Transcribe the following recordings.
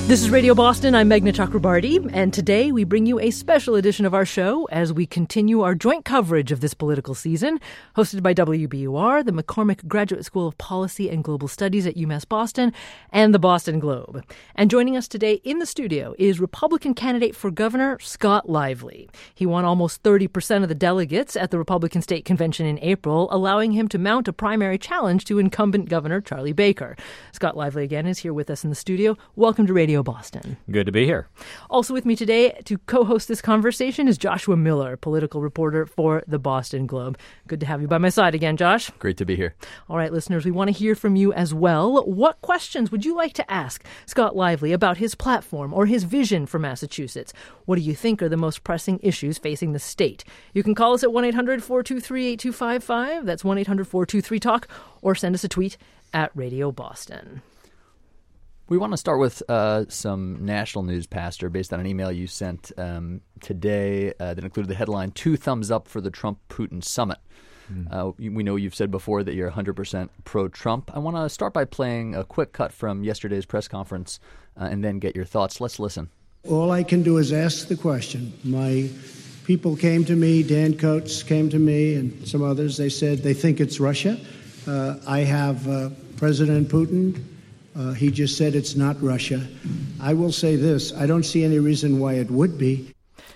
This is Radio Boston. I'm Meghna Chakrabarti, and today we bring you a special edition of our show as we continue our joint coverage of this political season, hosted by WBUR, the McCormick Graduate School of Policy and Global Studies at UMass Boston, and the Boston Globe. And joining us today in the studio is Republican candidate for governor Scott Lively. He won almost 30% of the delegates at the Republican State Convention in April, allowing him to mount a primary challenge to incumbent Governor Charlie Baker. Scott Lively again is here with us in the studio. Welcome to Radio Boston. Good to be here. Also with me today to co-host this conversation is Joshua Miller, political reporter for the Boston Globe. Good to have you by my side again, Josh. Great to be here. All right, listeners, we want to hear from you as well. What questions would you like to ask Scott Lively about his platform or his vision for Massachusetts? What do you think are the most pressing issues facing the state? You can call us at 1-800-423-8255. That's 1-800-423-TALK, or send us a tweet at Radio Boston. We want to start with some national news, Pastor, based on an email you sent today that included the headline, 2 thumbs up for the Trump-Putin summit. We know you've said before that you're 100% pro-Trump. I want to start by playing a quick cut from yesterday's press conference and then get your thoughts. Let's listen. All I can do is ask the question. My people came to me, Dan Coates came to me, and some others. They said they think it's Russia. I have President Putin. He just said it's not Russia. I will say this. I don't see any reason why it would be.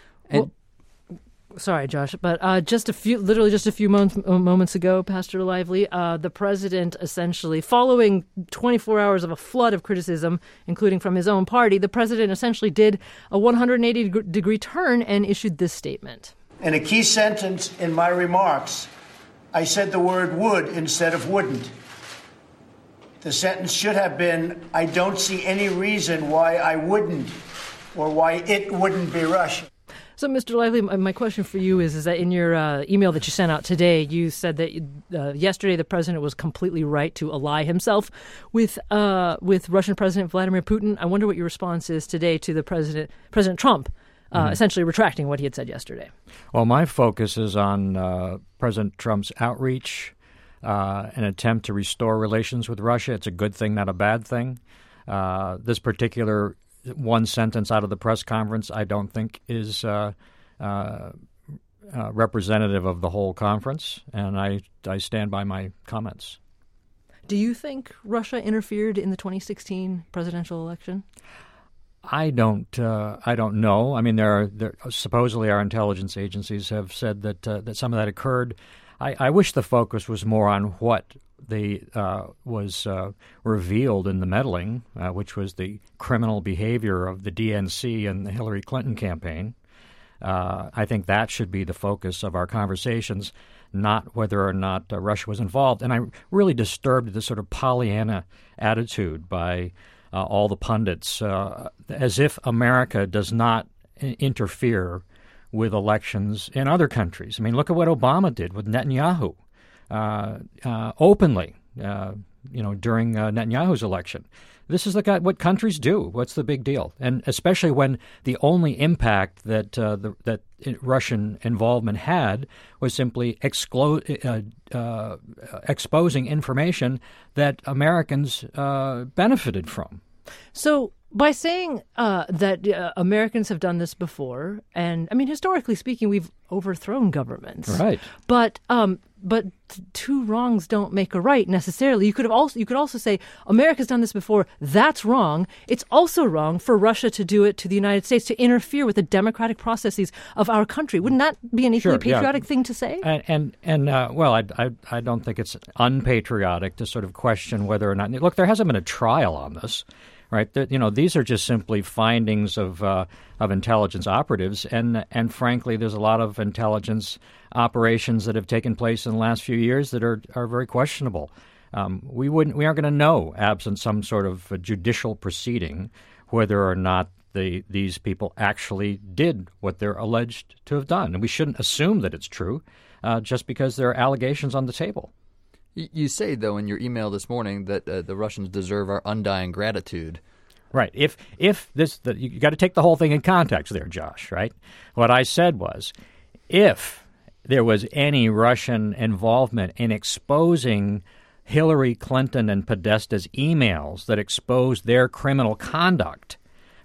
Sorry, Josh, but just a few moments ago, Pastor Lively, the president essentially, following 24 hours of a flood of criticism, including from his own party, the president essentially did a 180-degree turn and issued this statement. In a key sentence in my remarks, I said the word would instead of wouldn't. The sentence should have been, I don't see any reason why I wouldn't or why it wouldn't be Russia. So, Mr. Lively, my question for you is that in your email that you sent out today, you said that yesterday the president was completely right to ally himself with Russian President Vladimir Putin. I wonder what your response is today to the President Trump essentially retracting what he had said yesterday. Well, my focus is on President Trump's outreach, an attempt to restore relations with Russia. It's a good thing, not a bad thing. This particular one sentence out of the press conference I don't think is representative of the whole conference, and I stand by my comments. Do you think Russia interfered in the 2016 presidential election? I don't know. I mean, there supposedly our intelligence agencies have said that some of that occurred. I wish the focus was more on what was revealed in the meddling, which was the criminal behavior of the DNC and the Hillary Clinton campaign. I think that should be the focus of our conversations, not whether or not Russia was involved. And I'm really disturbed at this sort of Pollyanna attitude by all the pundits, as if America does not interfere with elections in other countries. I mean, look at what Obama did with Netanyahu openly, during Netanyahu's election. This is what countries do. What's the big deal? And especially when the only impact that that Russian involvement had was simply exposing information that Americans benefited from. So by saying that Americans have done this before, and I mean, historically speaking, we've overthrown governments, right? But two wrongs don't make a right necessarily. You could also say America's done this before. That's wrong. It's also wrong for Russia to do it to the United States, to interfere with the democratic processes of our country. Wouldn't that be an equally patriotic thing to say? Well, I don't think it's unpatriotic to sort of question whether or not. Look, there hasn't been a trial on this. Right, these are just simply findings of intelligence operatives, and frankly, there's a lot of intelligence operations that have taken place in the last few years that are very questionable. We aren't going to know, absent some sort of judicial proceeding, whether or not these people actually did what they're alleged to have done, and we shouldn't assume that it's true just because there are allegations on the table. You say, though, in your email this morning that the Russians deserve our undying gratitude. Right. If you got to take the whole thing in context there, Josh, right? What I said was, if there was any Russian involvement in exposing Hillary Clinton and Podesta's emails that exposed their criminal conduct,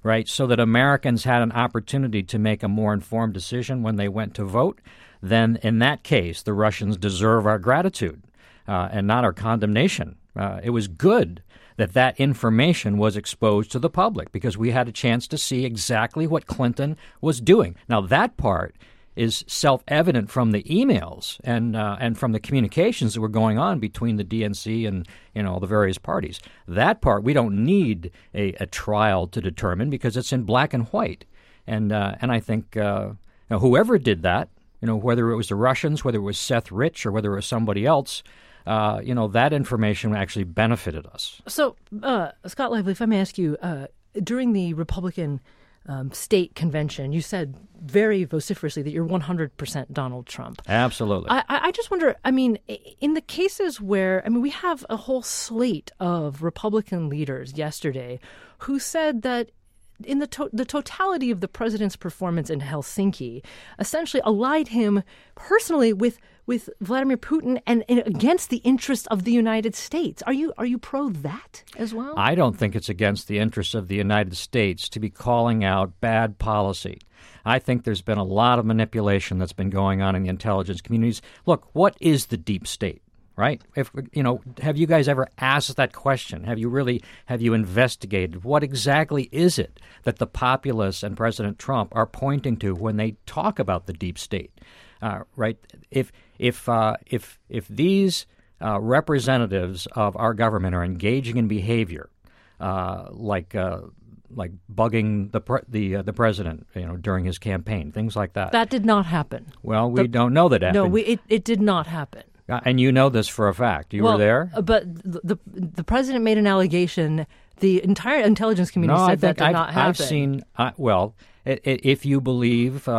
right, so that Americans had an opportunity to make a more informed decision when they went to vote, then in that case, the Russians deserve our gratitude and not our condemnation. It was good that information was exposed to the public because we had a chance to see exactly what Clinton was doing. Now, that part is self-evident from the emails and from the communications that were going on between the DNC and the various parties. That part we don't need a trial to determine because it's in black and white. And I think whoever did that, whether it was the Russians, whether it was Seth Rich, or whether it was somebody else, that information actually benefited us. So, Scott Lively, if I may ask you, during the Republican state convention, you said very vociferously that you're 100% Donald Trump. Absolutely. I just wonder, in the cases where, we have a whole slate of Republican leaders yesterday who said that in the totality of the president's performance in Helsinki essentially allied him personally with Vladimir Putin and against the interests of the United States. Are you pro that as well? I don't think it's against the interests of the United States to be calling out bad policy. I think there's been a lot of manipulation that's been going on in the intelligence communities. Look, what is the deep state? Right? Have you guys ever asked that question? Have you investigated what exactly is it that the populists and President Trump are pointing to when they talk about the deep state? Right? If these representatives of our government are engaging in behavior like bugging the president, during his campaign, things like that. That did not happen. Well, we don't know that happened. No, it did not happen. And you know this for a fact. You were there? But the president made an allegation. The entire intelligence community said that did not happen. I've seen if you believe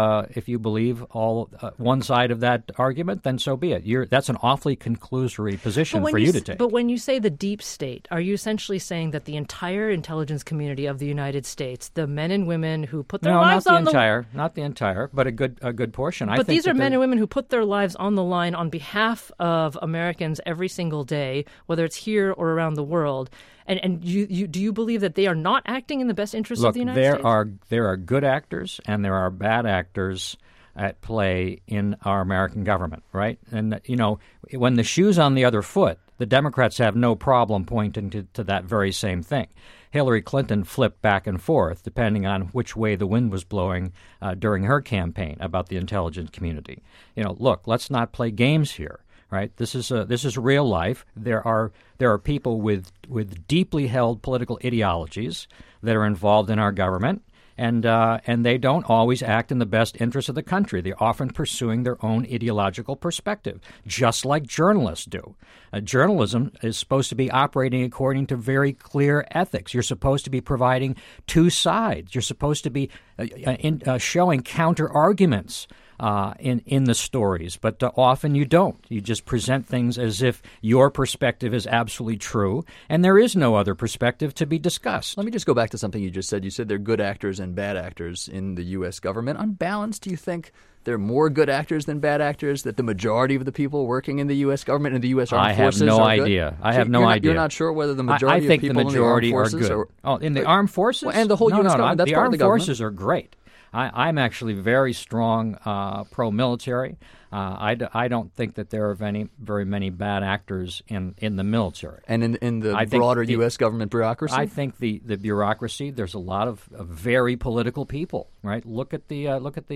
all one side of that argument, then so be it. That's an awfully conclusory position for you to take. But when you say the deep state, are you essentially saying that the entire intelligence community of the United States, the men and women who put their lives on the line, not the entire, but a good portion. But these are men and women who put their lives on the line on behalf of Americans every single day, whether it's here or around the world. And do you believe that they are not acting in the best interest of the United States? There are good actors and there are bad actors at play in our American government, right? And, when the shoe's on the other foot, the Democrats have no problem pointing to that very same thing. Hillary Clinton flipped back and forth depending on which way the wind was blowing during her campaign about the intelligence community. Look, let's not play games here. Right. This is real life. There are people with deeply held political ideologies that are involved in our government, and they don't always act in the best interest of the country. They're often pursuing their own ideological perspective, just like journalists do. Journalism is supposed to be operating according to very clear ethics. You're supposed to be providing two sides. You're supposed to be showing counter arguments in the stories, but often you don't. You just present things as if your perspective is absolutely true, and there is no other perspective to be discussed. Let me just go back to something you just said. You said there are good actors and bad actors in the U.S. government. On balance, do you think there are more good actors than bad actors, that the majority of the people working in the U.S. government and the U.S. Armed Forces are good? I have no idea. You're not sure whether the majority of people in the Armed Forces are good. In the Armed Forces? Well, and the whole U.S. government, that's the part of the Armed Forces are great. I'm actually very strong pro-military. I don't think that there are very many bad actors in the military. And in the broader U.S. government bureaucracy? I think the bureaucracy, there's a lot of very political people, right? Look at the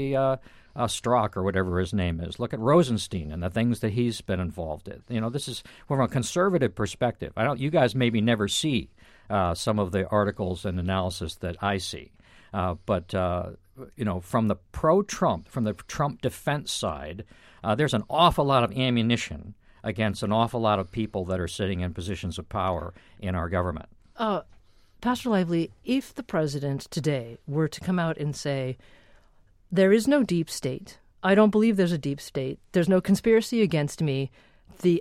Strzok or whatever his name is. Look at Rosenstein and the things that he's been involved in. This is from a conservative perspective. You guys maybe never see some of the articles and analysis that I see. But from the pro-Trump, from the Trump defense side, there's an awful lot of ammunition against an awful lot of people that are sitting in positions of power in our government. Pastor Lively, if the president today were to come out and say, there is no deep state, I don't believe there's a deep state, there's no conspiracy against me, the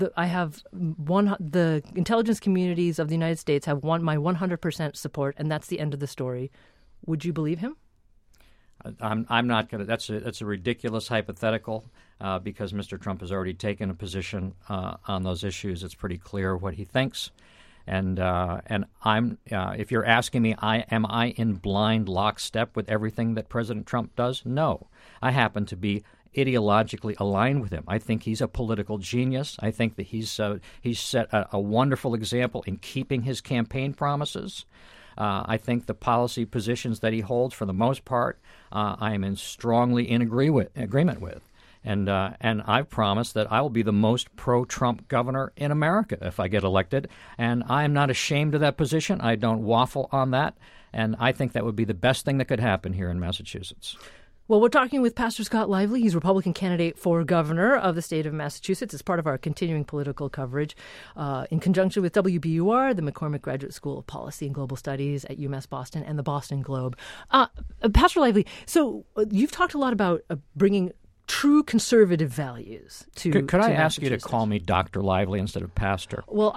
intelligence communities of the United States have my 100% support, and that's the end of the story, would you believe him? I'm not going to. That's a ridiculous hypothetical because Mr. Trump has already taken a position on those issues. It's pretty clear what he thinks, And I'm if you're asking me, am I in blind lockstep with everything that President Trump does? No, I happen to be ideologically aligned with him. I think he's a political genius. I think that he's set a wonderful example in keeping his campaign promises. I think the policy positions that he holds, for the most part, I am strongly in agreement with. And I've promised that I will be the most pro-Trump governor in America if I get elected. And I am not ashamed of that position. I don't waffle on that. And I think that would be the best thing that could happen here in Massachusetts. Well, we're talking with Pastor Scott Lively. He's Republican candidate for governor of the state of Massachusetts as part of our continuing political coverage in conjunction with WBUR, the McCormick Graduate School of Policy and Global Studies at UMass Boston, and the Boston Globe. Pastor Lively, so you've talked a lot about bringing true conservative values to Could I ask you to call me Dr. Lively instead of Pastor? Well,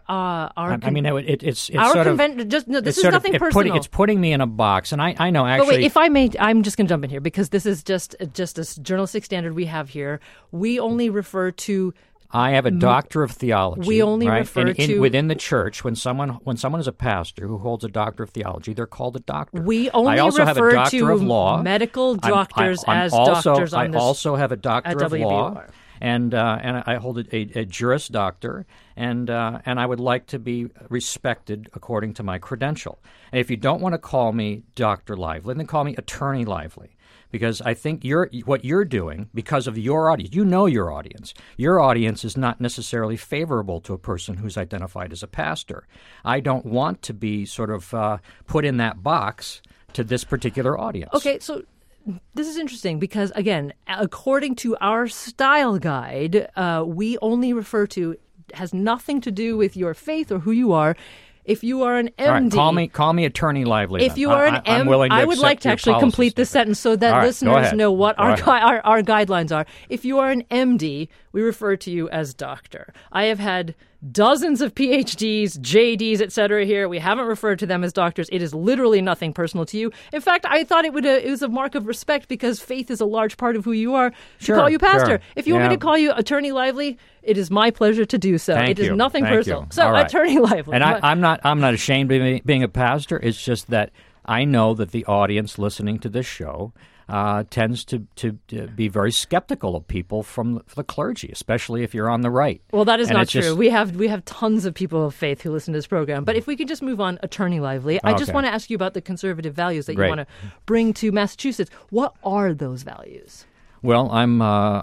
it's our sort of convention. This is sort of nothing personal. It's putting me in a box, and I know actually. But wait, if I may, I'm just going to jump in here because this is just a journalistic standard we have here. We only refer to. I have a doctor of theology. We only refer to within the church when someone is a pastor who holds a doctor of theology, they're called a doctor. We only I also refer have a doctor to of law. medical doctors as doctors on this. I also have a doctor of law, WBUR. and I hold a Juris Doctor, and I would like to be respected according to my credential. And if you don't want to call me Dr. Lively, then call me Attorney Lively. Because I think what you're doing, because of your audience, you know your audience. Your audience is not necessarily favorable to a person who's identified as a pastor. I don't want to be sort of put in that box to this particular audience. Okay, so this is interesting because, again, according to our style guide, we only refer to, has nothing to do with your faith or who you are. If you are an MD, all right, call me Attorney Lively. If you are an MD, I would like to actually complete this sentence so that listeners know what our guidelines are. If you are an MD, we refer to you as doctor. I have had dozens of PhDs, JDs, etc. here. We haven't referred to them as doctors. It is literally nothing personal to you. In fact, I thought it was a mark of respect because faith is a large part of who you are to call you pastor. Sure. If you want me to call you Attorney Lively, it is my pleasure to do so. Thank it you. is nothing Thank personal. you. So, right. Attorney Lively. And I'm not ashamed of being a pastor. It's just that I know that the audience listening to this show tends to be very skeptical of people from the clergy, especially if you're on the right. Well, that is and not true. We have tons of people of faith who listen to this program. But if we could just move on, Attorney Lively, I just want to ask you about the conservative values that you want to bring to Massachusetts. What are those values? Well, I'm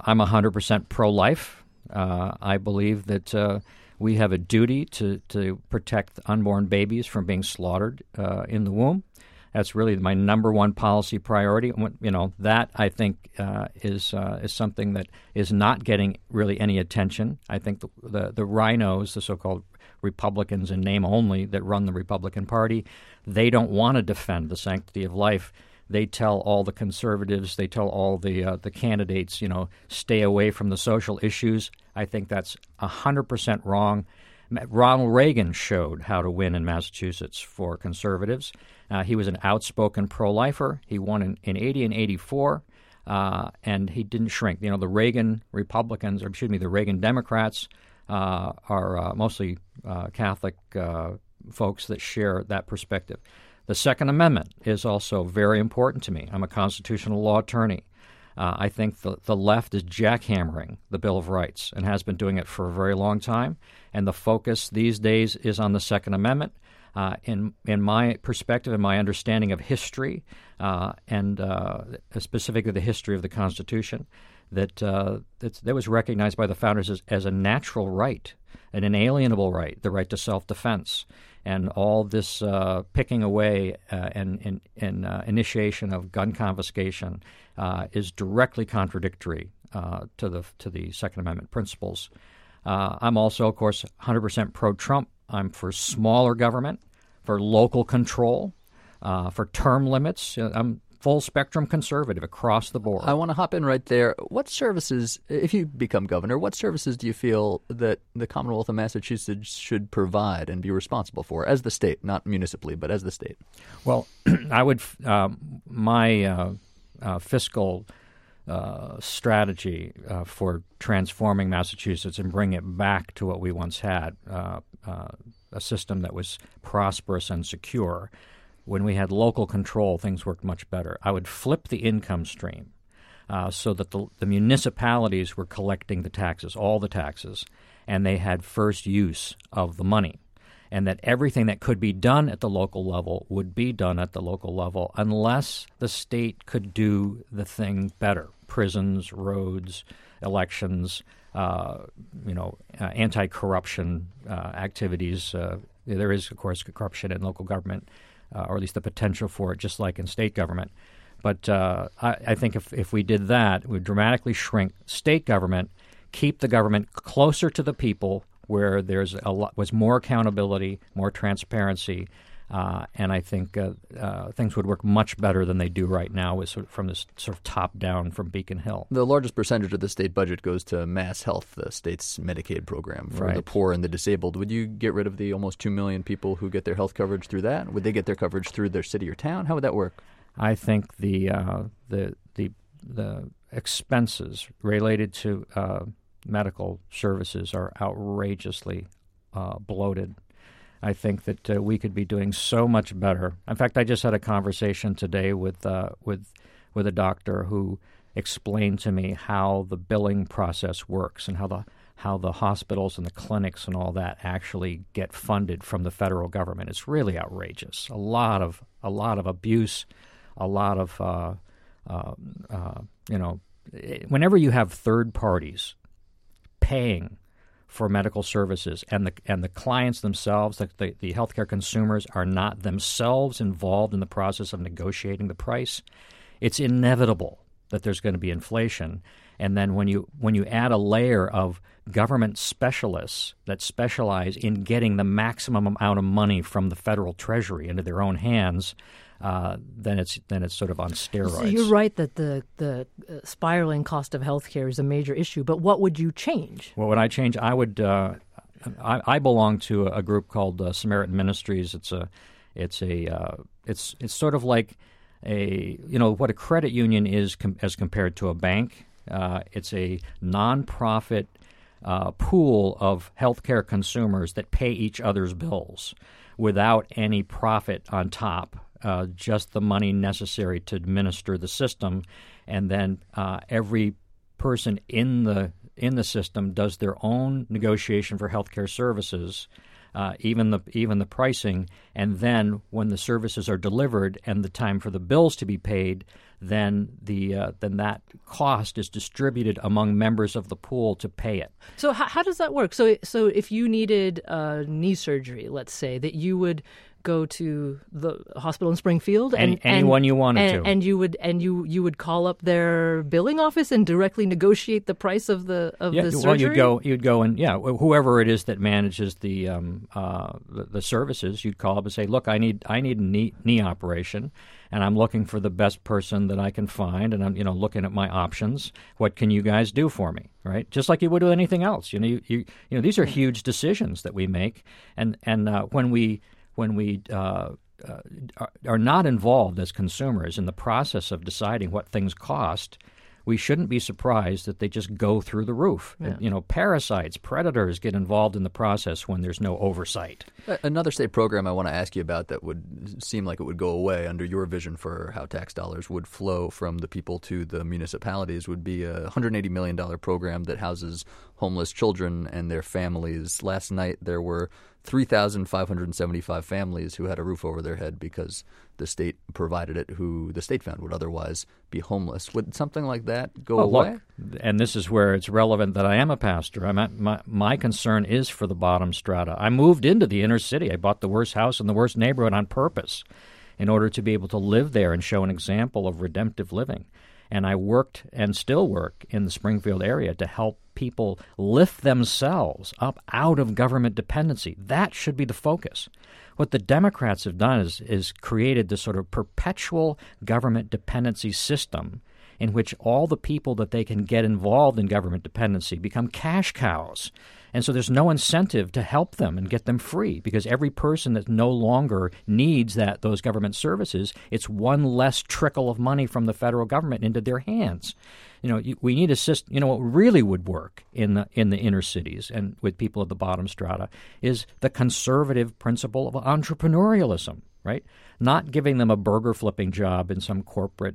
100% pro-life. I believe that we have a duty to protect unborn babies from being slaughtered in the womb. That's really my number one policy priority. You know, that I think is something that is not getting really any attention. I think the rhinos, the so-called Republicans in name only that run the Republican Party, they don't want to defend the sanctity of life. They tell all the conservatives, they tell all the candidates, stay away from the social issues. I think that's 100% wrong. Ronald Reagan showed how to win in Massachusetts for conservatives. He was an outspoken pro-lifer. He won in 80 and 84, and he didn't shrink. The Reagan Republicans, the Reagan Democrats are mostly Catholic folks that share that perspective. The Second Amendment is also very important to me. I'm a constitutional law attorney. I think the left is jackhammering the Bill of Rights and has been doing it for a very long time. And the focus these days is on the Second Amendment. In my perspective and my understanding of history, and specifically the history of the Constitution, that was recognized by the founders as a natural right, an inalienable right, the right to self-defense. And all this picking away and initiation of gun confiscation is directly contradictory to the Second Amendment principles. I'm also, of course, 100% pro-Trump. I'm for smaller government, for local control, for term limits. I'm full spectrum conservative across the board. I want to hop in right there. What services, if you become governor, what services do you feel that the Commonwealth of Massachusetts should provide and be responsible for as the state, not municipally, but as the state? Well, I would my fiscal strategy for transforming Massachusetts and bringing it back to what we once had, a system that was prosperous and secure. When we had local control, things worked much better. I would flip the income stream so that the municipalities were collecting the taxes, all the taxes, and they had first use of the money, and that everything that could be done at the local level would be done at the local level unless the state could do the thing better. Prisons, roads, elections, anti-corruption activities. There is, of course, corruption in local government, or at least the potential for it, just like in state government. But I think if we did that, we would dramatically shrink state government, keep the government closer to the people where was more accountability, more transparency, and I think things would work much better than they do right now from this sort of top down from Beacon Hill. The largest percentage of the state budget goes to Mass Health, the state's Medicaid program for the poor and the disabled. Would you get rid of the almost 2 million people who get their health coverage through that? Would they get their coverage through their city or town? How would that work? I think the expenses related to medical services are outrageously bloated. I think that we could be doing so much better. In fact, I just had a conversation today with a doctor who explained to me how the billing process works and how the hospitals and the clinics and all that actually get funded from the federal government. It's really outrageous. A lot of abuse, a lot of whenever you have third parties paying for medical services, and the clients themselves, the healthcare consumers, are not themselves involved in the process of negotiating the price, it's inevitable that there's going to be inflation. And then when you add a layer of government specialists that specialize in getting the maximum amount of money from the federal treasury into their own hands, then it's sort of on steroids. So you're right that the spiraling cost of healthcare is a major issue. But what would you change? What would I change? I would. I belong to a group called Samaritan Ministries. It's sort of like what a credit union is as compared to a bank. It's a nonprofit pool of healthcare consumers that pay each other's bills without any profit on top. Just the money necessary to administer the system, and then every person in the system does their own negotiation for healthcare services, even the pricing, and then when the services are delivered and the time for the bills to be paid, then that cost is distributed among members of the pool to pay it. So how does that work? So if you needed knee surgery, let's say, that you would go to the hospital in Springfield, and anyone you wanted to, and you would call up their billing office and directly negotiate the price of the surgery. Well, you'd go and whoever it is that manages the services, you'd call up and say, look, I need a knee operation, and I'm looking for the best person that I can find, and I'm looking at my options. What can you guys do for me? Right, just like you would with anything else. These are huge decisions that we make, and when we are not involved as consumers in the process of deciding what things cost, we shouldn't be surprised that they just go through the roof. Yeah. Parasites, predators get involved in the process when there's no oversight. Another state program I want to ask you about that would seem like it would go away under your vision for how tax dollars would flow from the people to the municipalities would be a $180 million program that houses homeless children and their families. Last night there were 3,575 families who had a roof over their head because the state provided it, who the state found would otherwise be homeless. Would something like that go away? Look, and this is where it's relevant that I am a pastor. My concern is for the bottom strata. I moved into the inner city. I bought the worst house in the worst neighborhood on purpose in order to be able to live there and show an example of redemptive living. And I worked and still work in the Springfield area to help people lift themselves up out of government dependency. That should be the focus. What the Democrats have done is created this sort of perpetual government dependency system in which all the people that they can get involved in government dependency become cash cows. And so there's no incentive to help them and get them free, because every person that no longer needs those government services, it's one less trickle of money from the federal government into their hands. We need a system. What really would work in the inner cities and with people at the bottom strata is the conservative principle of entrepreneurialism, right? Not giving them a burger flipping job in some corporate,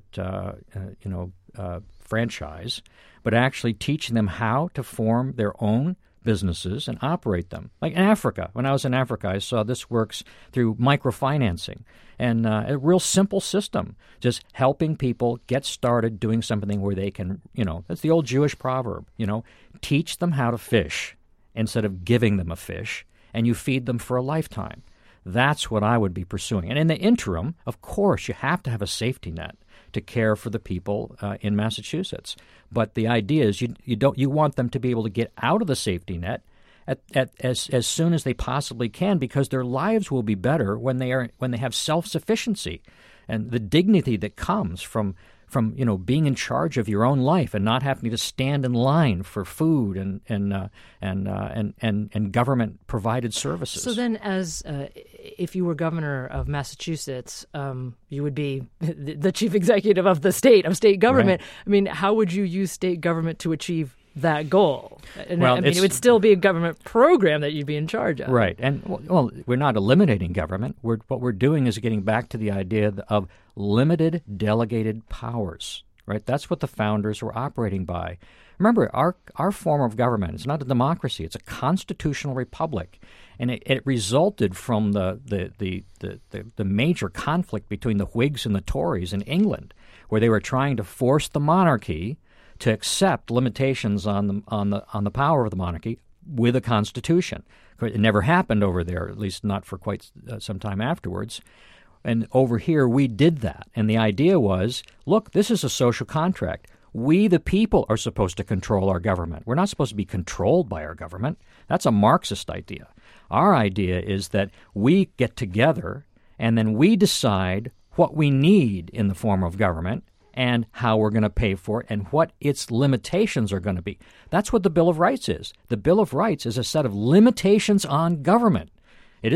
franchise, but actually teaching them how to form their own businesses and operate them. Like in Africa, when I was in Africa, I saw this works through microfinancing and a real simple system, just helping people get started doing something where they can, that's the old Jewish proverb, teach them how to fish instead of giving them a fish, and you feed them for a lifetime. That's what I would be pursuing. And in the interim, of course, you have to have a safety net to care for the people in Massachusetts. But the idea is you want them to be able to get out of the safety net as soon as they possibly can, because their lives will be better when they have self-sufficiency and the dignity that comes from being in charge of your own life and not having to stand in line for food and government provided services. So then, if you were governor of Massachusetts, you would be the chief executive of the state government. Right. I mean, how would you use state government to achieve that goal? And it would still be a government program that you'd be in charge of. Right. And, we're not eliminating government. What we're doing is getting back to the idea of limited delegated powers, right? That's what the founders were operating by. Remember, our form of government is not a democracy. It's a constitutional republic. And it resulted from the major conflict between the Whigs and the Tories in England, where they were trying to force the monarchy to accept limitations on the power of the monarchy with a constitution. It never happened over there, at least not for quite some time afterwards. And over here, we did that. And the idea was, look, this is a social contract. We, the people, are supposed to control our government. We're not supposed to be controlled by our government. That's a Marxist idea. Our idea is that we get together and then we decide what we need in the form of government and how we're going to pay for it and what its limitations are going to be. That's what the Bill of Rights is. The Bill of Rights is a set of limitations on government. It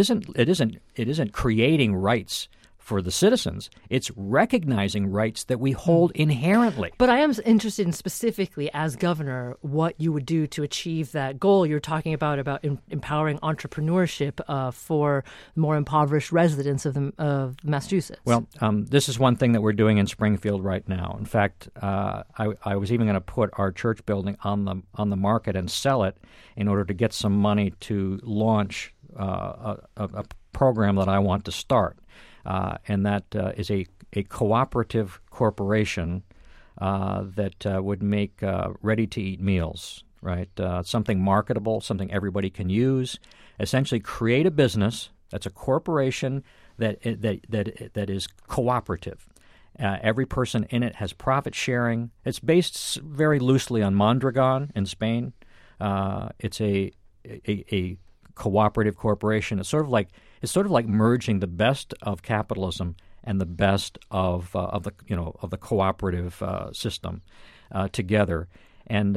isn't creating rights for the citizens. It's recognizing rights that we hold inherently. But I am interested in specifically, as governor, what you would do to achieve that goal. You're talking about empowering entrepreneurship for more impoverished residents of Massachusetts. Well, this is one thing that we're doing in Springfield right now. In fact, I was even going to put our church building on the market and sell it in order to get some money to launch a program that I want to start. And that is a cooperative corporation that would make ready-to-eat meals, right? Something marketable, something everybody can use. Essentially, create a business that's a corporation that is cooperative. Every person in it has profit sharing. It's based very loosely on Mondragon in Spain. It's a cooperative corporation. It's sort of like merging the best of capitalism and the best of the cooperative system together, and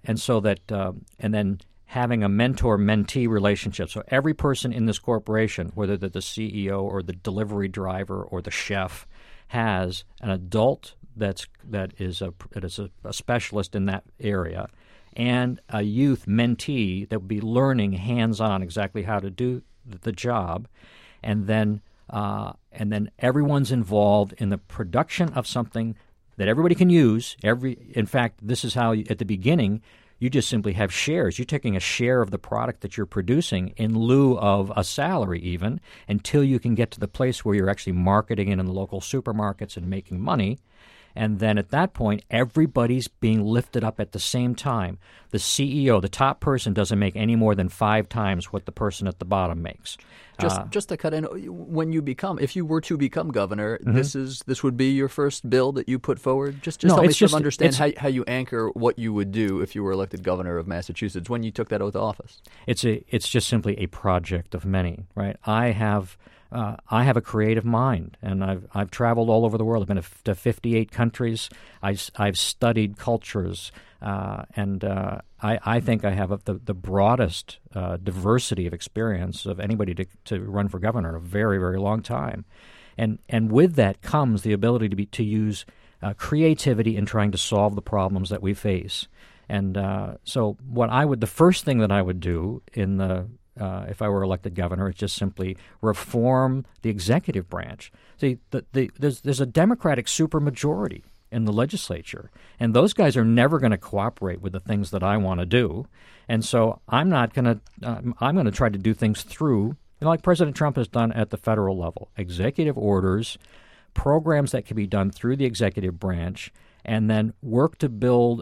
then having a mentor-mentee relationship. So every person in this corporation, whether they're the CEO or the delivery driver or the chef, has an adult that is a specialist in that area, and a youth mentee that will be learning hands-on exactly how to do the job, and then everyone's involved in the production of something that everybody can use. In fact, this is how at the beginning you just simply have shares. You're taking a share of the product that you're producing in lieu of a salary, even until you can get to the place where you're actually marketing it in the local supermarkets and making money. And then at that point, everybody's being lifted up at the same time. The CEO, the top person, doesn't make any more than 5 times what the person at the bottom makes. Just to cut in, if you were to become governor, mm-hmm. this would be your first bill that you put forward? Just help me sort of understand how you anchor what you would do if you were elected governor of Massachusetts when you took that oath of office. It's just simply a project of many, right? I have I have a creative mind, and I've traveled all over the world. I've been to 58 countries. I've studied cultures, and I think I have the broadest diversity of experience of anybody to run for governor in a very, very long time. And with that comes the ability to use creativity in trying to solve the problems that we face. And so the first thing that I would do if I were elected governor, is just simply reform the executive branch. See, there's a Democratic supermajority in the legislature, and those guys are never going to cooperate with the things that I want to do. And so I'm going to try to do things through, like President Trump has done at the federal level, executive orders, programs that can be done through the executive branch, and then work to build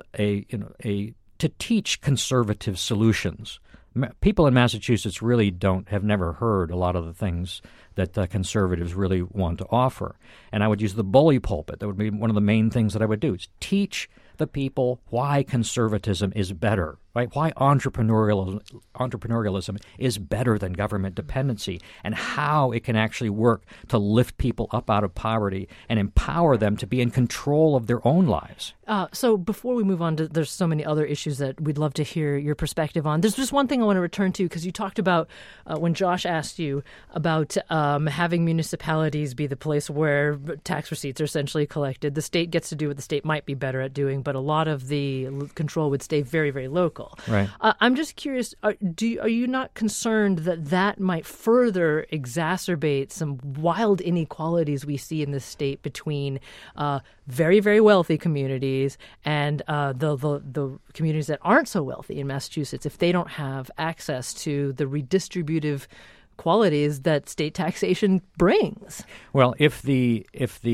to teach conservative solutions. People in Massachusetts really have never heard a lot of the things that conservatives really want to offer. And I would use the bully pulpit. That would be one of the main things that I would do, is teach the people why conservatism is better, right? Why entrepreneurialism is better than government dependency, and how it can actually work to lift people up out of poverty and empower them to be in control of their own lives. So before we move on, there's so many other issues that we'd love to hear your perspective on. There's just one thing I want to return to, because you talked about when Josh asked you about having municipalities be the place where tax receipts are essentially collected. The state gets to do what the state might be better at doing, but a lot of the control would stay very, very local. Right. I'm just curious, are you not concerned that might further exacerbate some wild inequalities we see in this state between very, very wealthy communities and the communities that aren't so wealthy in Massachusetts, if they don't have access to the redistributive qualities that state taxation brings? Well, if we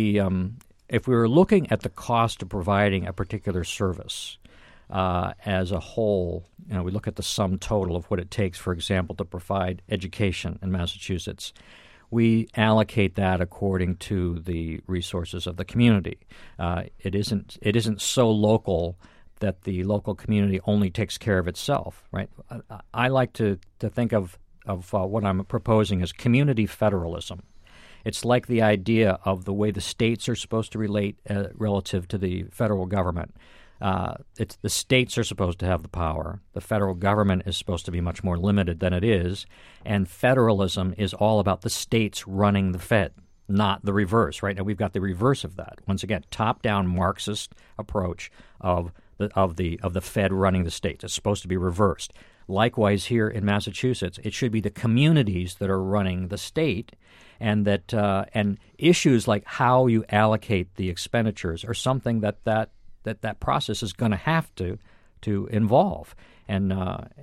were looking at the cost of providing a particular service as a whole, we look at the sum total of what it takes, for example, to provide education in Massachusetts. We allocate that according to the resources of the community. It isn't so local that the local community only takes care of itself, right? I like to think of what I'm proposing as community federalism. It's like the idea of the way the states are supposed to relate relative to the federal government. The states are supposed to have the power. The federal government is supposed to be much more limited than it is. And federalism is all about the states running the Fed, not the reverse. Right now we've got the reverse of that. Once again, top-down Marxist approach of the Fed running the states. It's supposed to be reversed. Likewise, here in Massachusetts, it should be the communities that are running the state, and that and issues like how you allocate the expenditures are something that process is going to have to involve, and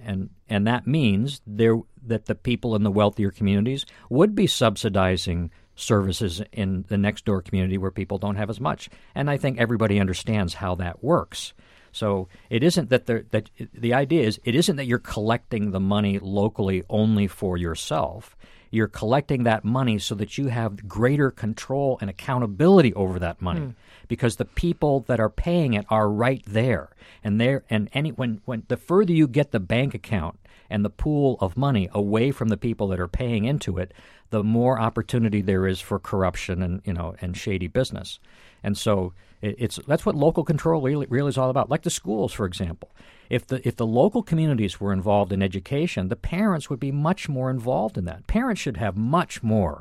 that means that the people in the wealthier communities would be subsidizing services in the next door community where people don't have as much, and I think everybody understands how that works. So it isn't that the idea is it isn't that you're collecting the money locally only for yourself. You're collecting that money so that you have greater control and accountability over that money, because the people that are paying it are right there. And when the further you get the bank account and the pool of money away from the people that are paying into it, the more opportunity there is for corruption and shady business. And so that's what local control really is all about. Like the schools, for example. If the local communities were involved in education, the parents would be much more involved in that. Parents should have much more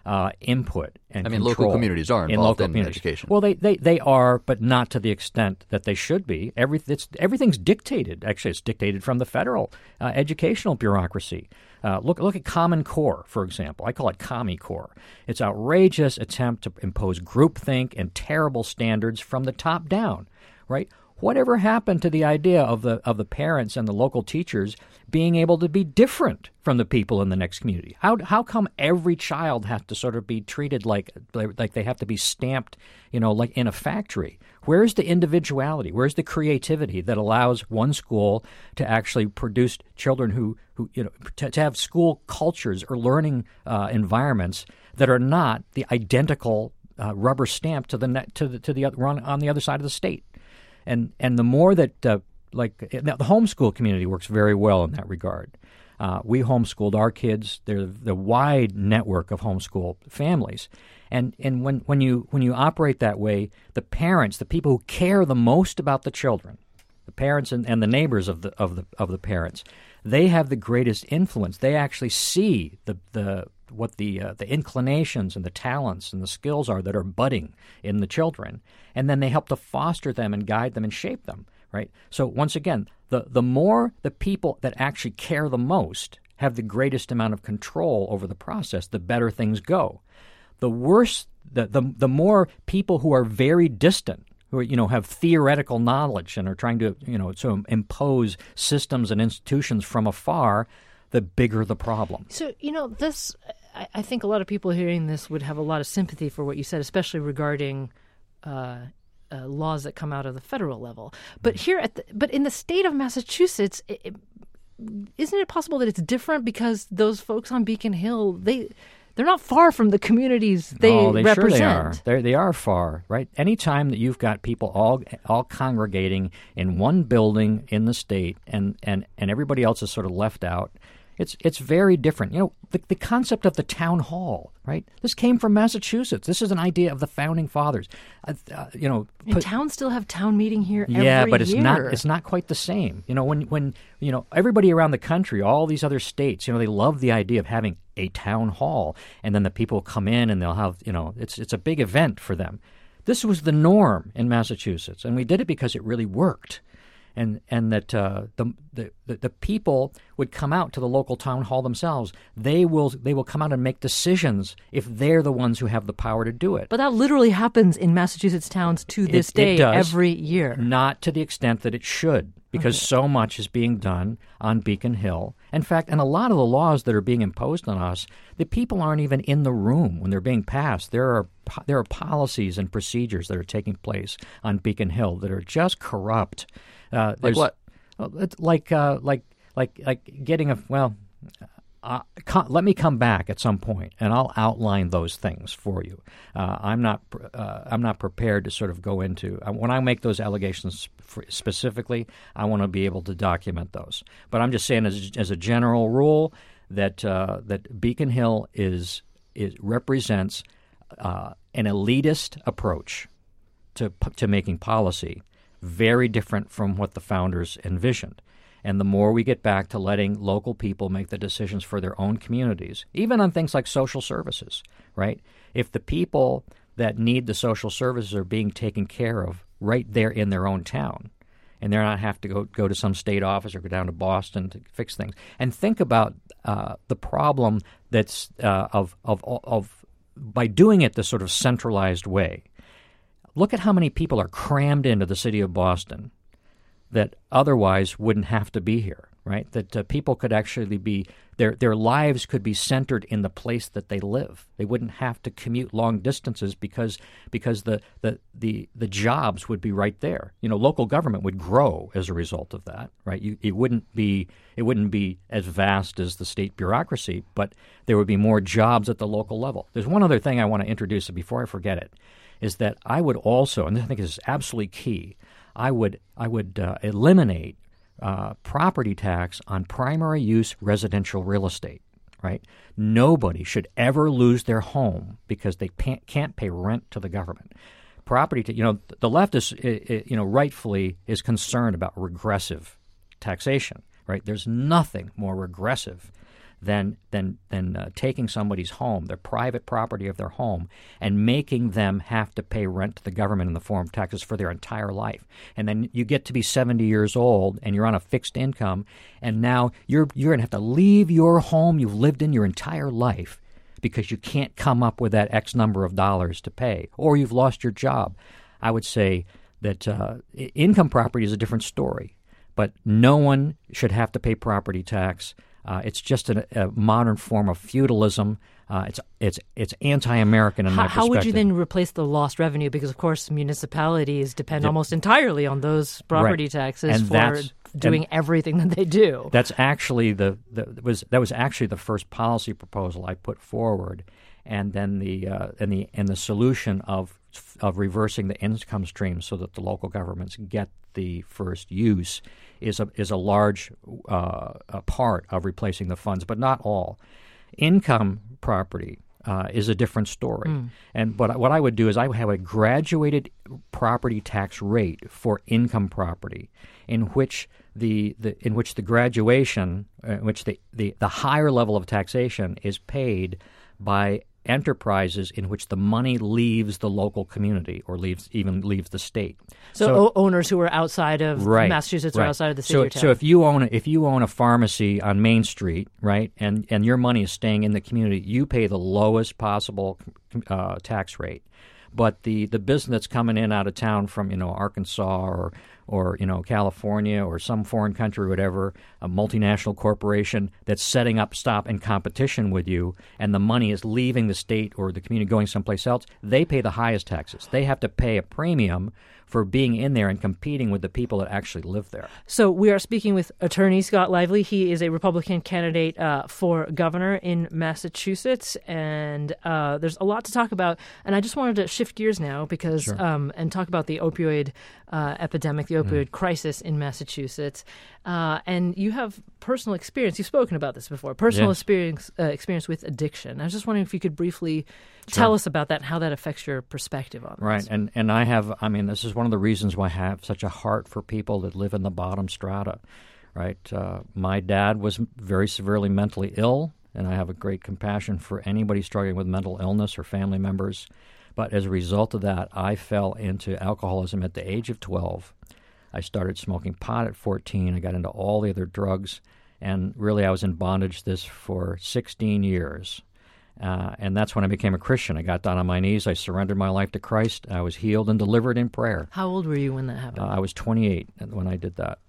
input and control. Local communities are involved in education. Well, they are, but not to the extent that they should be. Everything's dictated. Actually, it's dictated from the federal educational bureaucracy. Look at Common Core, for example. I call it Commie Core. It's an outrageous attempt to impose groupthink and terrible standards from the top down, right? Whatever happened to the idea of the parents and the local teachers being able to be different from the people in the next community? How come every child has to sort of be treated like they have to be stamped, like in a factory? Where's the individuality? Where's the creativity that allows one school to actually produce children who to have school cultures or learning environments that are not the identical rubber stamp to the other on the other side of the state? And the more that the homeschool community works very well in that regard. We homeschooled our kids. There's the wide network of homeschool families. And when you operate that way, the parents, the people who care the most about the children, the parents and the neighbors of the parents, they have the greatest influence. They actually see what the inclinations and the talents and the skills are that are budding in the children, and then they help to foster them and guide them and shape them. Right. So once again, the more the people that actually care the most have the greatest amount of control over the process, the better things go. The worse, the more people who are very distant, who have theoretical knowledge and are trying to to impose systems and institutions from afar, the bigger the problem. So this, I think a lot of people hearing this would have a lot of sympathy for what you said, especially regarding laws that come out of the federal level. But but in the state of Massachusetts, isn't it possible that it's different because those folks on Beacon Hill, they're not far from the communities they represent. Sure they are far, right? Anytime that you've got people all congregating in one building in the state and everybody else is sort of left out, it's very different. The concept of the town hall, right? This came from Massachusetts. This is an idea of the founding fathers. And towns still have town meeting here every year. Yeah, but it's not quite the same. When everybody around the country, all these other states, they love the idea of having a town hall, and then the people come in and they'll have, it's a big event for them. This was the norm in Massachusetts, and we did it because it really worked. And that the people would come out to the local town hall themselves. They will come out and make decisions if they're the ones who have the power to do it. But that literally happens in Massachusetts towns to this day, every year. Not to the extent that it should, because so much is being done on Beacon Hill. In fact, and a lot of the laws that are being imposed on us, the people aren't even in the room when they're being passed. There are policies and procedures that are taking place on Beacon Hill that are just corrupt. Like what? Like getting a let me come back at some point and I'll outline those things for you. I'm not prepared to sort of go into when I make those allegations specifically. I want to be able to document those. But I'm just saying as a general rule that Beacon Hill represents an elitist approach to making policy. Very different from what the founders envisioned. And the more we get back to letting local people make the decisions for their own communities, even on things like social services, right? If the people that need the social services are being taken care of right there in their own town, and they're not have to go to some state office or go down to Boston to fix things. And think about the problem that's of by doing it this sort of centralized way. Look at how many people are crammed into the city of Boston that otherwise wouldn't have to be here, right? That people could actually be their lives could be centered in the place that they live. They wouldn't have to commute long distances because the jobs would be right there. Local government would grow as a result of that, right? It wouldn't be as vast as the state bureaucracy, but there would be more jobs at the local level. There's one other thing I want to introduce before I forget it. Is that I would also, and I think this is absolutely key, I would eliminate property tax on primary use residential real estate, right? Nobody should ever lose their home because they can't pay rent to the government. The left is, rightfully is concerned about regressive taxation, right? There's nothing more regressive than taking somebody's home, their private property of their home, and making them have to pay rent to the government in the form of taxes for their entire life. And then you get to be 70 years old and you're on a fixed income, and now you're going to have to leave your home you've lived in your entire life because you can't come up with that X number of dollars to pay, or you've lost your job. I would say that income property is a different story, but no one should have to pay property tax. It's just a modern form of feudalism. It's anti-American in my perspective. How would you then replace the lost revenue? Because, of course, municipalities depend almost entirely on those property taxes for doing everything that they do. That's actually that was actually the first policy proposal I put forward, and then the solution of of reversing the income stream so that the local governments get the first use is a large a part of replacing the funds, but not all. Income property is a different story. And but what I would do is I would have a graduated property tax rate for income property, in which the graduation, in which the higher level of taxation is paid by enterprises in which the money leaves the local community or leaves the state. So owners who are outside of Massachusetts or outside of the city or town. So if you own a pharmacy on Main Street, right, and your money is staying in the community, you pay the lowest possible tax rate. But the business that's coming in out of town from Arkansas or California or some foreign country or whatever, a multinational corporation that's setting up stop in competition with you, and the money is leaving the state or the community going someplace else, they pay the highest taxes. They have to pay a premium for being in there and competing with the people that actually live there. So we are speaking with Attorney Scott Lively. He is a Republican candidate for governor in Massachusetts, and there's a lot to talk about. And I just wanted to shift gears now because and talk about the opioid epidemic, the opioid crisis in Massachusetts. And you have personal experience. You've spoken about this before. Personal experience with addiction. I was just wondering if you could briefly tell us about that and how that affects your perspective on this. Right. And this is one of the reasons why I have such a heart for people that live in the bottom strata. Right. My dad was very severely mentally ill, and I have a great compassion for anybody struggling with mental illness or family members. But as a result of that, I fell into alcoholism at the age of 12. I started smoking pot at 14. I got into all the other drugs, and really I was in bondage this for 16 years. And that's when I became a Christian. I got down on my knees. I surrendered my life to Christ. I was healed and delivered in prayer. How old were you when that happened? I was 28 when I did that.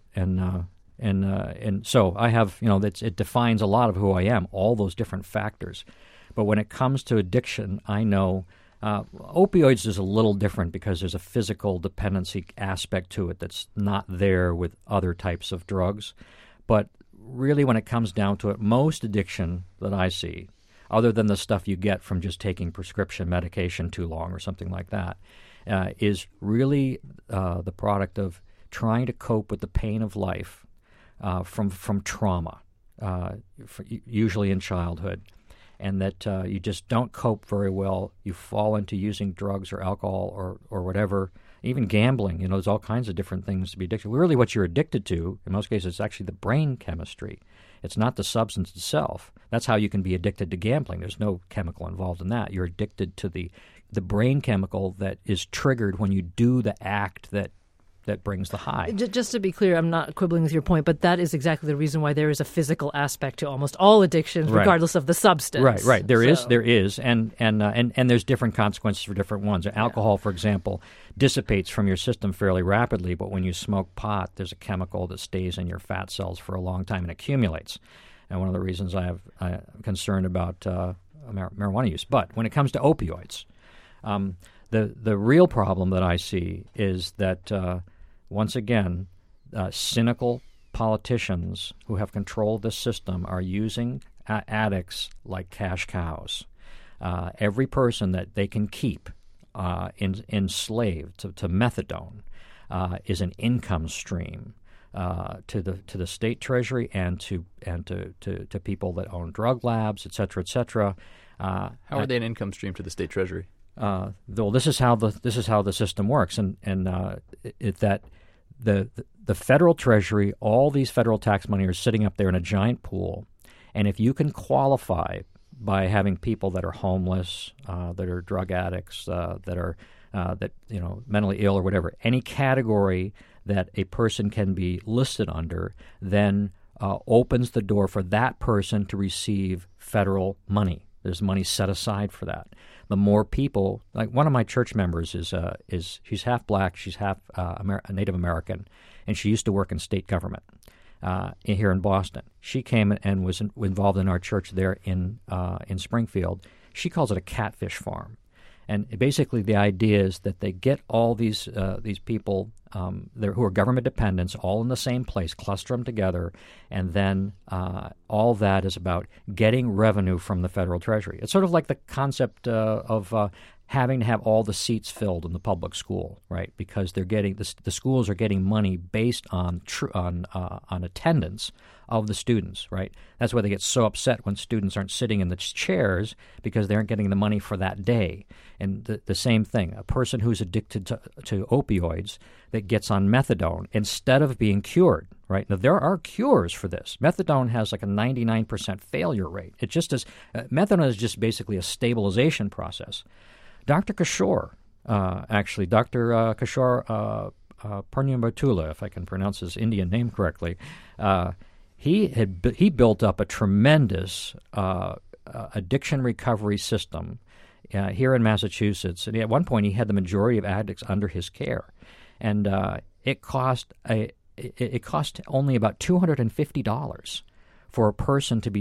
And so I have, it defines a lot of who I am, all those different factors. But when it comes to addiction, I know opioids is a little different because there's a physical dependency aspect to it that's not there with other types of drugs. But really, when it comes down to it, most addiction that I see, other than the stuff you get from just taking prescription medication too long or something like that, is really the product of trying to cope with the pain of life from trauma, usually in childhood. And that you just don't cope very well. You fall into using drugs or alcohol or whatever, even gambling. There's all kinds of different things to be addicted to. Really what you're addicted to, in most cases, it's actually the brain chemistry. It's not the substance itself. That's how you can be addicted to gambling. There's no chemical involved in that. You're addicted to the brain chemical that is triggered when you do the act that brings the high. Just to be clear, I'm not quibbling with your point, but that is exactly the reason why there is a physical aspect to almost all addictions, regardless of the substance. Right. There is, and there's different consequences for different ones. Alcohol, for example, dissipates from your system fairly rapidly, but when you smoke pot, there's a chemical that stays in your fat cells for a long time and accumulates. And one of the reasons I'm concerned about marijuana use. But when it comes to opioids, the real problem that I see is that once again, cynical politicians who have controlled this system are using addicts like cash cows. Every person that they can keep enslaved to methadone is an income stream to the state treasury and to people that own drug labs, et cetera, et cetera. How are they an income stream to the state treasury? Though this is how the system works, and that the federal treasury, all these federal tax money are sitting up there in a giant pool, and if you can qualify by having people that are homeless, that are drug addicts, that are mentally ill or whatever, any category that a person can be listed under, then opens the door for that person to receive federal money. There's money set aside for that. The more people, like one of my church members is she's half black, she's half Native American, and she used to work in state government here in Boston. She came and was involved in our church there in Springfield. She calls it a catfish farm, and basically the idea is that they get all these people who are government dependents, all in the same place, cluster them together, and then all that is about getting revenue from the federal treasury. It's sort of like the concept of having to have all the seats filled in the public school, right? Because they're getting the schools are getting money based on attendance of the students, right? That's why they get so upset when students aren't sitting in the chairs because they aren't getting the money for that day. And the same thing, a person who's addicted to opioids that gets on methadone, instead of being cured, right? Now, there are cures for this. Methadone has like a 99% failure rate. It just is, methadone is just basically a stabilization process. Dr. Kishore, Dr. Kishore Purnyamatula, if I can pronounce his Indian name correctly, he built up a tremendous addiction recovery system here in Massachusetts. And at one point, he had the majority of addicts under his care, and it cost only about $250 for a person to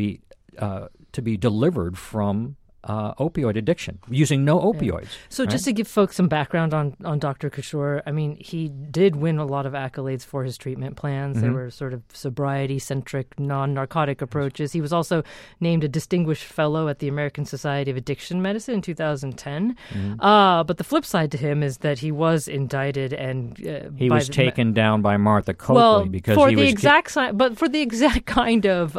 be delivered from opioid addiction using no opioids. So just to give folks some background on Dr. Kishore, I mean, he did win a lot of accolades for his treatment plans. They were sort of sobriety-centric, non-narcotic approaches. He was also named a distinguished fellow at the American Society of Addiction Medicine in 2010. But the flip side to him is that he was indicted and he was taken down by Martha Coakley because for he the was for the exact kind of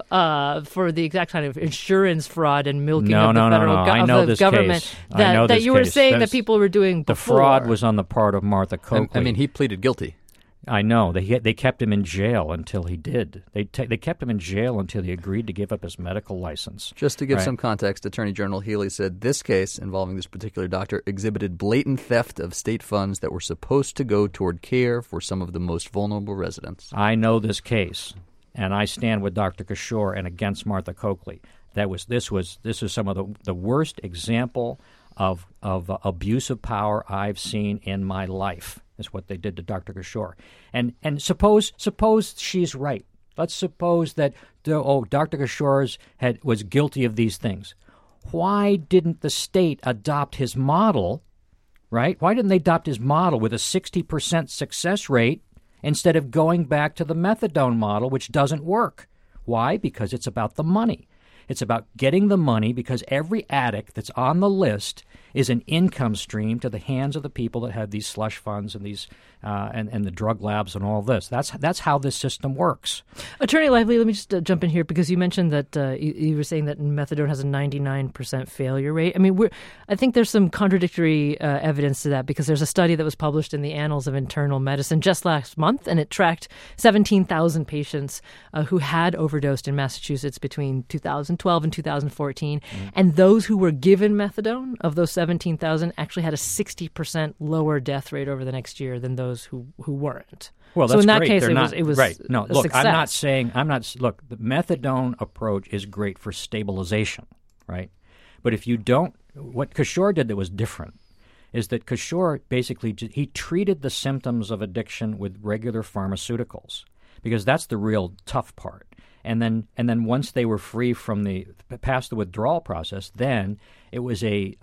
insurance fraud and milking of the federal government that you were saying that people were doing before. The fraud was on the part of Martha Coakley. I mean, he pleaded guilty. I know. They kept him in jail until he did. They kept him in jail until he agreed to give up his medical license. Just to give some context, Attorney General Healy said this case involving this particular doctor exhibited blatant theft of state funds that were supposed to go toward care for some of the most vulnerable residents. I know this case, and I stand with Dr. Kishore and against Martha Coakley. This was some of the worst example of abuse of power I've seen in my life. Is what they did to Dr. Kishore. And suppose she's right. Let's suppose that Dr. Kishore was guilty of these things. Why didn't the state adopt his model? Right? Why didn't they adopt his model with a 60% success rate instead of going back to the methadone model, which doesn't work? Why? Because it's about the money. It's about getting the money because every addict that's on the list is an income stream to the hands of the people that have these slush funds and these and the drug labs and all this. That's how this system works. Attorney Lively, let me just jump in here because you mentioned that you were saying that methadone has a 99% failure rate. I mean, I think there's some contradictory evidence to that because there's a study that was published in the Annals of Internal Medicine just last month, and it tracked 17,000 patients who had overdosed in Massachusetts between 2012 and 2014, and those who were given methadone, of those 17,000, actually had a 60% lower death rate over the next year than those who weren't. Well, so that's in that great. case, They're it was right. No, look, success. Look, the methadone approach is great for stabilization, right? But if you don't, what Kishore did that was different is that Kishore basically, he treated the symptoms of addiction with regular pharmaceuticals because that's the real tough part. And then once they were free from past the withdrawal process, then it was a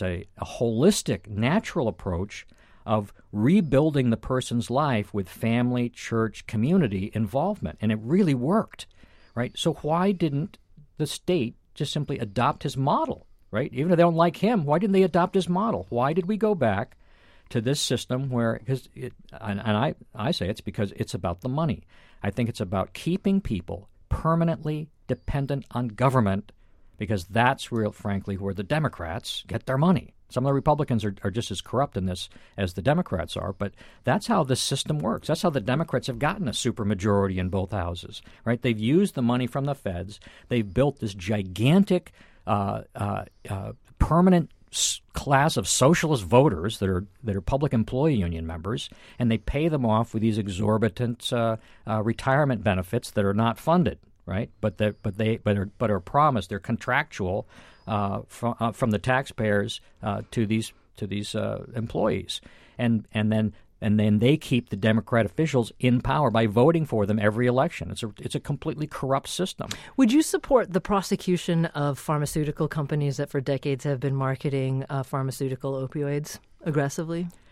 holistic, natural approach of rebuilding the person's life with family, church, community involvement, and it really worked, right? So why didn't the state just simply adopt his model, right? Even if they don't like him, why didn't they adopt his model? Why did we go back to this system where? I say it's because it's about the money. I think it's about keeping people permanently dependent on government because that's frankly, where the Democrats get their money. Some of the Republicans are just as corrupt in this as the Democrats are, but that's how this system works. That's how the Democrats have gotten a supermajority in both houses, right? They've used the money from the feds. They've built this gigantic permanent class of socialist voters that are public employee union members, and they pay them off with these exorbitant retirement benefits that are not funded, right? But are promised. They're contractual from the taxpayers to these employees, and then they keep the Democrat officials in power by voting for them every election. It's a completely corrupt system. Would you support the prosecution of pharmaceutical companies that for decades have been marketing pharmaceutical opioids aggressively?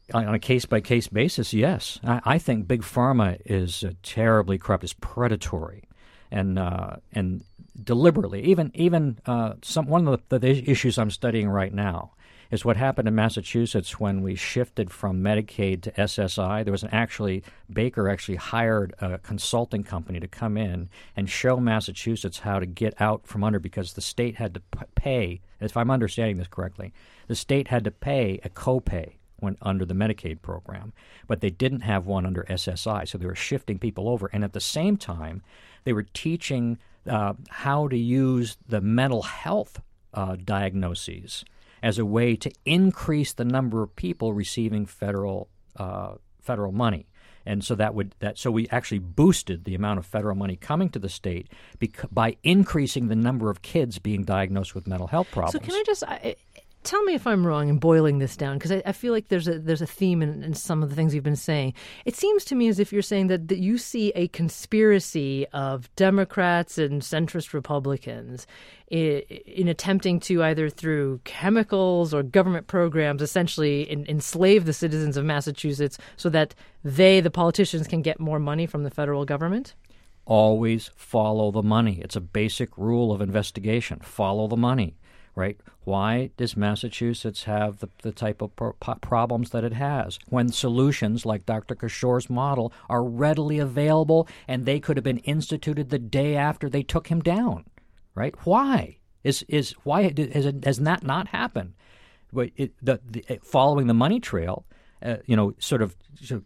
on a case-by-case basis, yes. I think Big Pharma is terribly corrupt, is predatory, and deliberately. Even one of the issues I'm studying right now is what happened in Massachusetts when we shifted from Medicaid to SSI. There was Baker actually hired a consulting company to come in and show Massachusetts how to get out from under, because the state had to pay, if I'm understanding this correctly, the state had to pay a copay when under the Medicaid program, but they didn't have one under SSI, so they were shifting people over. And at the same time, they were teaching how to use the mental health diagnoses as a way to increase the number of people receiving federal money. And so so we actually boosted the amount of federal money coming to the state by increasing the number of kids being diagnosed with mental health problems. So can I just tell me if I'm wrong in boiling this down, because I feel like there's a theme in some of the things you've been saying. It seems to me as if you're saying that you see a conspiracy of Democrats and centrist Republicans in attempting to, either through chemicals or government programs, essentially enslave the citizens of Massachusetts so that the politicians, can get more money from the federal government? Always follow the money. It's a basic rule of investigation. Follow the money. Right? Why does Massachusetts have the type of problems that it has when solutions like Dr. Kishore's model are readily available and they could have been instituted the day after they took him down? Right? Why has that not happened? Following the money trail, sort of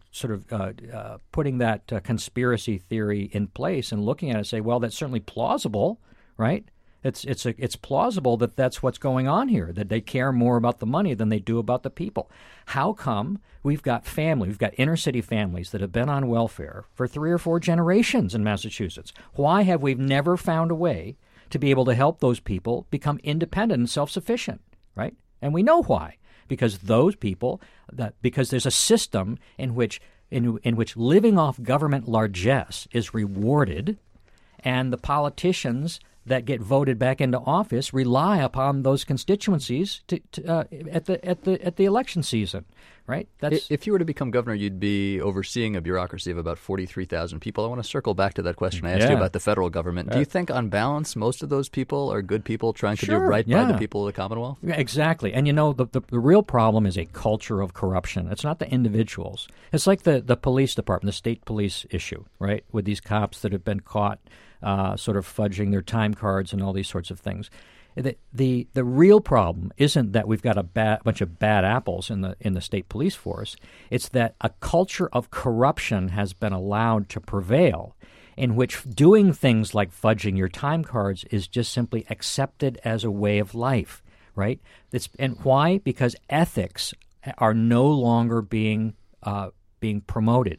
putting that conspiracy theory in place and looking at it and say, well, that's certainly plausible, right? It's plausible that that's what's going on here, that they care more about the money than they do about the people. How come we've got inner city families that have been on welfare for 3 or 4 generations in Massachusetts? Why have we never found a way to be able to help those people become independent and self-sufficient, right? And we know why. Because those people, because there's a system in which living off government largesse is rewarded, and the politicians that get voted back into office rely upon those constituencies at the election season, right? If you were to become governor, you'd be overseeing a bureaucracy of about 43,000 people. I want to circle back to that question I asked you about the federal government. Do you think, on balance, most of those people are good people trying to do right by the people of the Commonwealth? Yeah, exactly. And the real problem is a culture of corruption. It's not the individuals. It's like the police department, the state police issue, right, with these cops that have been caught sort of fudging their time cards and all these sorts of things. The real problem isn't that we've got a bunch of bad apples in the state police force. It's that a culture of corruption has been allowed to prevail, in which doing things like fudging your time cards is just simply accepted as a way of life, right? And why? Because ethics are no longer being promoted.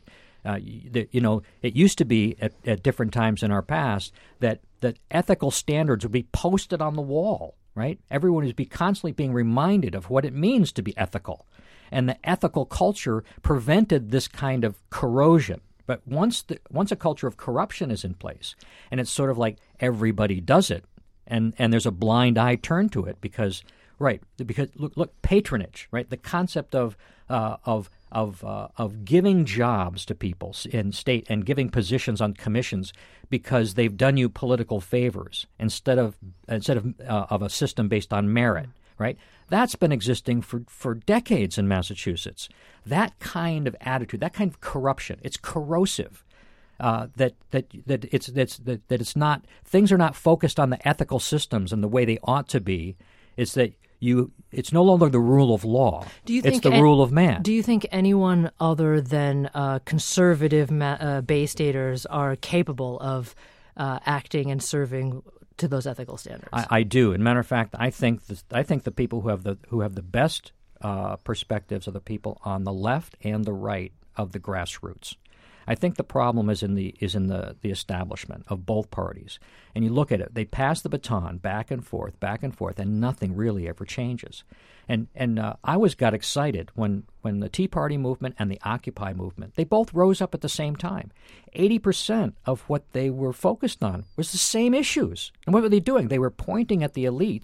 It used to be at different times in our past that ethical standards would be posted on the wall, right? Everyone would be constantly being reminded of what it means to be ethical. And the ethical culture prevented this kind of corrosion. But once a culture of corruption is in place, and it's sort of like everybody does it, and there's a blind eye turned to it because look, patronage, right? The concept of giving jobs to people in state and giving positions on commissions because they've done you political favors instead of a system based on merit, right? That's been existing for decades in Massachusetts. That kind of attitude, that kind of corruption, it's corrosive. That it's not, things are not focused on the ethical systems and the way they ought to be. It's that it's no longer the rule of law. It's the rule of man. Do you think anyone other than conservative Bay Staters are capable of acting and serving to those ethical standards? I do. As a matter of fact, I think the people who have the best perspectives are the people on the left and the right of the grassroots. I think the problem is in the establishment of both parties. And you look at it, they pass the baton back and forth, and nothing really ever changes. And I got excited when the Tea Party movement and the Occupy movement, they both rose up at the same time. 80% of what they were focused on was the same issues. And what were they doing? They were pointing at the elites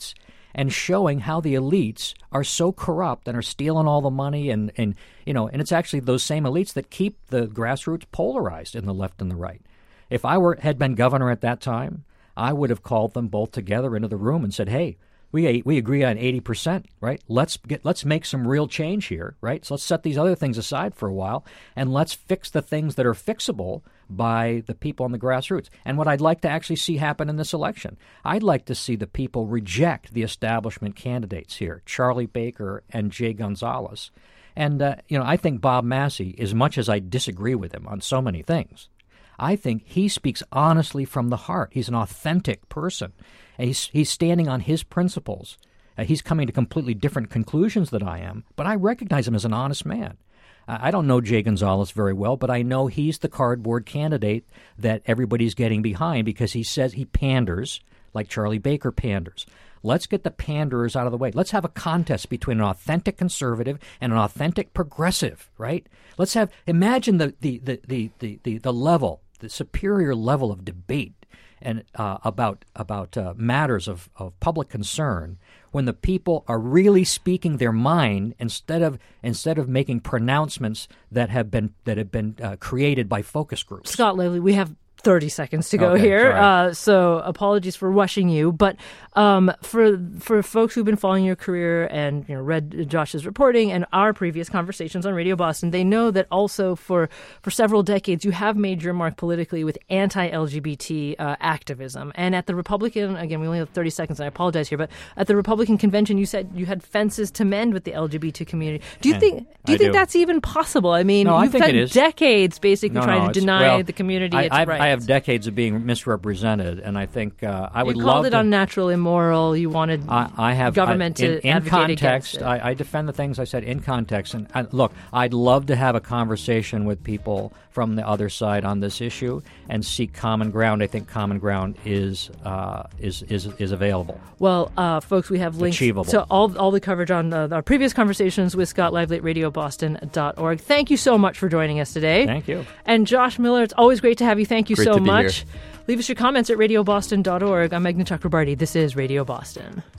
and showing how the elites are so corrupt and are stealing all the money and it's actually those same elites that keep the grassroots polarized in the left and the right. If I had been governor at that time, I would have called them both together into the room and said, hey, we agree on 80%, right? Let's make some real change here, right? So let's set these other things aside for a while, and let's fix the things that are fixable by the people on the grassroots. And what I'd like to actually see happen in this election, I'd like to see the people reject the establishment candidates here, Charlie Baker and Jay Gonzalez. And, I think Bob Massey, as much as I disagree with him on so many things, I think he speaks honestly from the heart. He's an authentic person. And he's standing on his principles. He's coming to completely different conclusions than I am, but I recognize him as an honest man. I don't know Jay Gonzalez very well, but I know he's the cardboard candidate that everybody's getting behind because he says he panders like Charlie Baker panders. Let's get the panderers out of the way. Let's have a contest between an authentic conservative and an authentic progressive, right? Imagine the level, the superior level of debate and about matters of public concern when the people are really speaking their mind instead of making pronouncements that have been created by focus groups. Scott Lively, we have 30 seconds to go Okay, here. So apologies for rushing you. But for folks who've been following your career and read Josh's reporting and our previous conversations on Radio Boston, they know that also for several decades you have made your mark politically with anti-LGBT activism. And at the Republican, again, we only have 30 seconds, and I apologize here, but at the Republican convention you said you had fences to mend with the LGBT community. Do you think that's even possible? I mean, No, you've I think spent it is. decades basically trying to deny well, the community its I rights. have decades of being misrepresented, and I think I would You love called it to. unnatural, immoral. You wanted I have government to in advocate context. against it. I defend the things I said in context. And look, I'd love to have a conversation with people from the other side on this issue and seek common ground. I think common ground is available. Well, folks, we have links Achievable. to all the coverage on our previous conversations with Scott Lively at RadioBoston.org. Thank you so much for joining us today. Thank you. And Josh Miller, it's always great to have you. Thank you Great so to be much. here. Leave us your comments at RadioBoston.org. I'm Meghna Chakrabarty. This is Radio Boston.